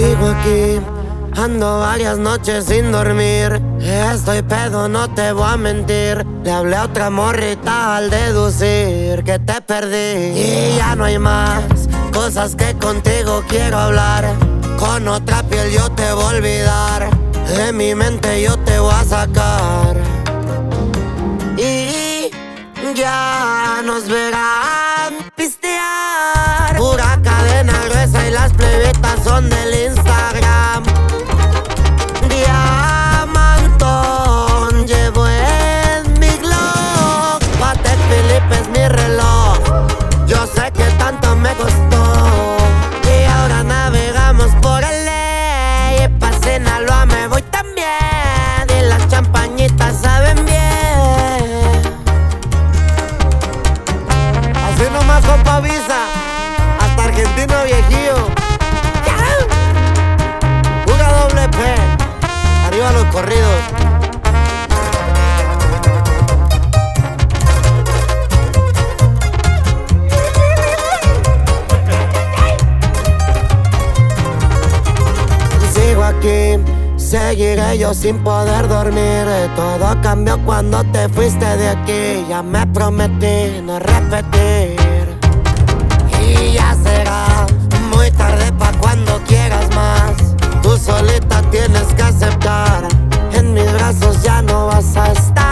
Sigo aquí, ando varias noches sin dormir. Estoy pedo, no te voy a mentir. Le hablé a otra morrita al deducir que te perdí. Y ya no hay más cosas que contigo quiero hablar. Con otra piel yo te voy a olvidar. De mi mente yo te voy a sacar. Y ya nos verán pistear. Pura cadena gruesa y las plebitas son del Instagram. Diamantón llevo en mi Glock. Patek Philippe es mi reloj. Yo sé que tanto me costó. Y ahora navegamos por el ley. Y pa' Sinaloa me voy también. Y las champañitas saben bien. Así nomás, compa Visa. Hasta argentino viejillo. Pura doble P. Arriba los corridos. Sigo aquí, seguiré yo sin poder dormir. Todo cambió cuando te fuiste de aquí. Ya me prometí no repetir. Y ya será muy tarde pa' cuando quieras más. Tú solita tienes que aceptar. En mis brazos ya no vas a estar.